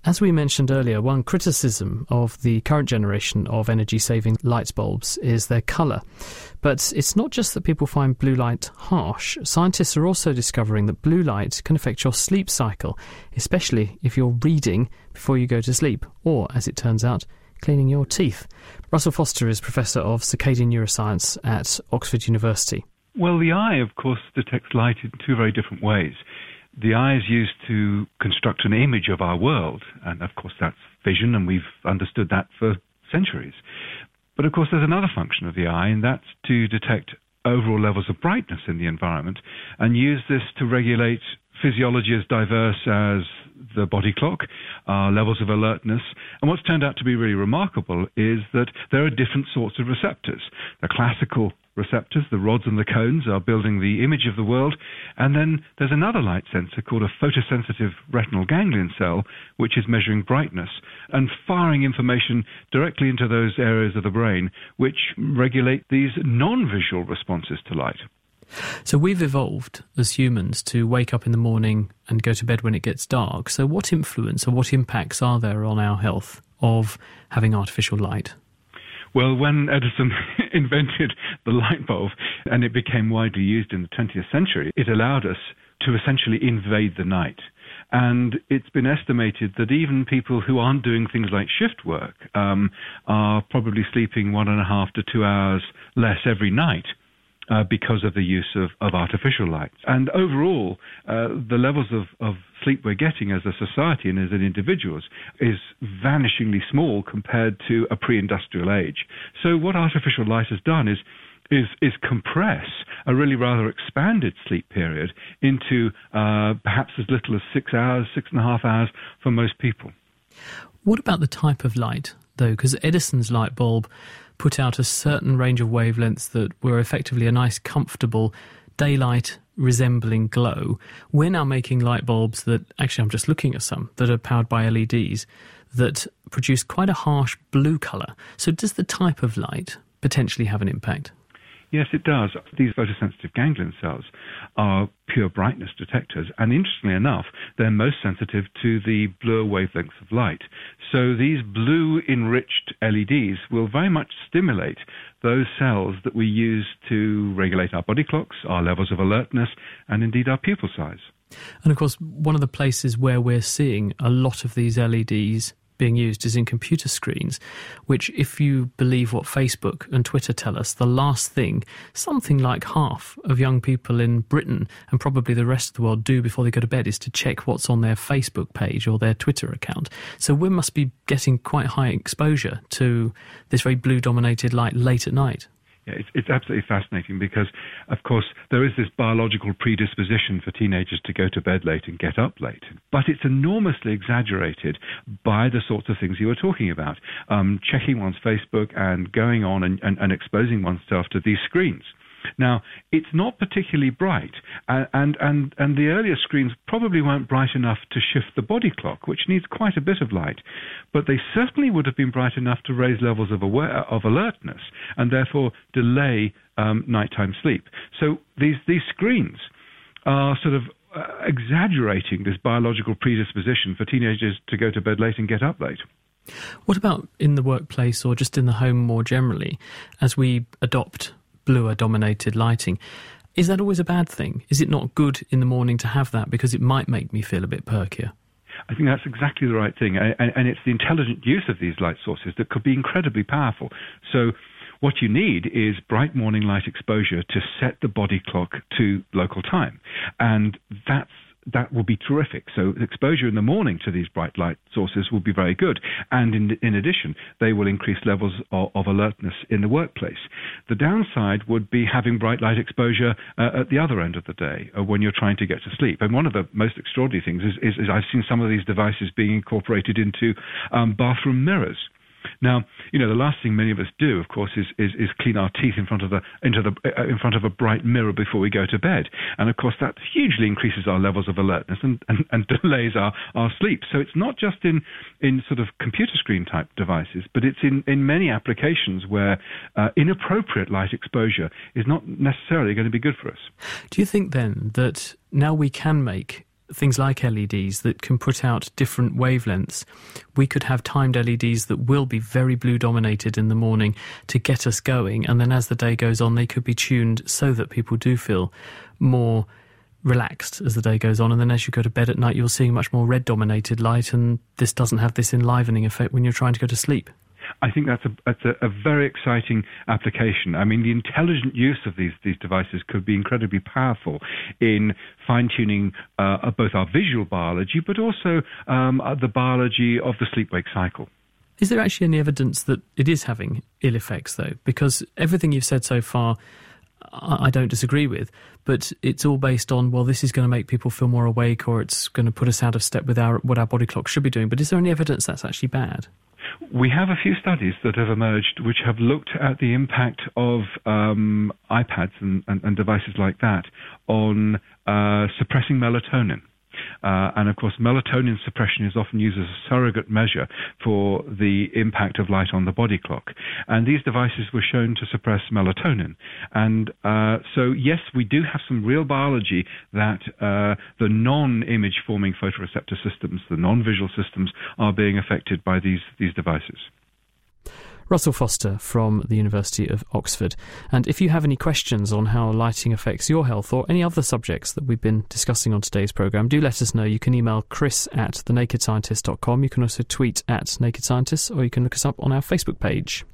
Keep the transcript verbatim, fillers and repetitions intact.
As we mentioned earlier, one criticism of the current generation of energy-saving light bulbs is their colour. But it's not just that people find blue light harsh. Scientists are also discovering that blue light can affect your sleep cycle, especially if you're reading before you go to sleep, or, as it turns out, cleaning your teeth. Russell Foster is Professor of Circadian Neuroscience at Oxford University. Well, the eye, of course, detects light in two very different ways. The eye is used to construct an image of our world, and of course that's vision, and we've understood that for centuries. But of course there's another function of the eye, and that's to detect overall levels of brightness in the environment and use this to regulate physiology as diverse as the body clock, uh, levels of alertness. And what's turned out to be really remarkable is that there are different sorts of receptors. The classical receptors, the rods and the cones, are building the image of the world. And then there's another light sensor called a photosensitive retinal ganglion cell, which is measuring brightness and firing information directly into those areas of the brain which regulate these non-visual responses to light. So we've evolved as humans to wake up in the morning and go to bed when it gets dark. So what influence or what impacts are there on our health of having artificial light? Well, when Edison invented the light bulb and it became widely used in the twentieth century, it allowed us to essentially invade the night. And it's been estimated that even people who aren't doing things like shift work um, are probably sleeping one and a half to two hours less every night. Uh, because of the use of, of artificial light. And overall, uh, the levels of, of sleep we're getting as a society and as an individuals is vanishingly small compared to a pre-industrial age. So what artificial light has done is is, is compress a really rather expanded sleep period into uh, perhaps as little as six hours, six and a half hours for most people. What about the type of light, though? Because Edison's light bulb put out a certain range of wavelengths that were effectively a nice, comfortable, daylight-resembling glow. We're now making light bulbs that, actually I'm just looking at some, that are powered by L E Ds, that produce quite a harsh blue colour. So does the type of light potentially have an impact? Yes, it does. These photosensitive ganglion cells are pure brightness detectors, and interestingly enough, they're most sensitive to the bluer wavelengths of light. So these blue-enriched L E Ds will very much stimulate those cells that we use to regulate our body clocks, our levels of alertness, and indeed our pupil size. And of course, one of the places where we're seeing a lot of these L E Ds being used is in computer screens, which, if you believe what Facebook and Twitter tell us, the last thing something like half of young people in Britain and probably the rest of the world do before they go to bed is to check what's on their Facebook page or their Twitter account. So we must be getting quite high exposure to this very blue-dominated light late at night. Yeah, it's, it's absolutely fascinating because, of course, there is this biological predisposition for teenagers to go to bed late and get up late. But it's enormously exaggerated by the sorts of things you were talking about, um, checking one's Facebook and going on and, and, and exposing oneself to these screens. Now, it's not particularly bright, and, and, and, and the earlier screens probably weren't bright enough to shift the body clock, which needs quite a bit of light, but they certainly would have been bright enough to raise levels of aware, of alertness, and therefore delay um, nighttime sleep. So these, these screens are sort of uh, exaggerating this biological predisposition for teenagers to go to bed late and get up late. What about in the workplace or just in the home more generally, as we adopt bluer-dominated lighting? Is that always a bad thing? Is it not good in the morning to have that because it might make me feel a bit perkier? I think that's exactly the right thing, and, and it's the intelligent use of these light sources that could be incredibly powerful. So what you need is bright morning light exposure to set the body clock to local time, and that's that will be terrific. So exposure in the morning to these bright light sources will be very good. And in, in addition, they will increase levels of, of alertness in the workplace. The downside would be having bright light exposure uh, at the other end of the day uh, when you're trying to get to sleep. And one of the most extraordinary things is, is, is I've seen some of these devices being incorporated into um, bathroom mirrors. Now, you know, the last thing many of us do, of course, is is, is clean our teeth in front of the into the uh, in front of a bright mirror before we go to bed, and of course that hugely increases our levels of alertness and, and, and delays our, our sleep. So it's not just in, in sort of computer screen type devices, but it's in, in many applications where uh, inappropriate light exposure is not necessarily going to be good for us. Do you think then that now we can make things like L E Ds that can put out different wavelengths, we could have timed L E Ds that will be very blue dominated in the morning to get us going, and then as the day goes on they could be tuned so that people do feel more relaxed as the day goes on, and then as you go to bed at night you're seeing much more red dominated light, and this doesn't have this enlivening effect when you're trying to go to sleep. I think that's a that's a, a very exciting application. I mean, the intelligent use of these these devices could be incredibly powerful in fine-tuning uh, both our visual biology, but also um, the biology of the sleep-wake cycle. Is there actually any evidence that it is having ill effects, though? Because everything you've said so far, I don't disagree with, but it's all based on, well, this is going to make people feel more awake, or it's going to put us out of step with our what our body clock should be doing. But is there any evidence that's actually bad? We have a few studies that have emerged which have looked at the impact of um, iPads and, and, and devices like that on uh, suppressing melatonin. Uh, and of course, melatonin suppression is often used as a surrogate measure for the impact of light on the body clock. And these devices were shown to suppress melatonin. And uh, so, yes, we do have some real biology that uh, the non-image forming photoreceptor systems, the non-visual systems, are being affected by these, these devices. Russell Foster from the University of Oxford. And if you have any questions on how lighting affects your health or any other subjects that we've been discussing on today's programme, do let us know. You can email chris at the naked scientist dot com. You can also tweet at Naked Scientists, or you can look us up on our Facebook page.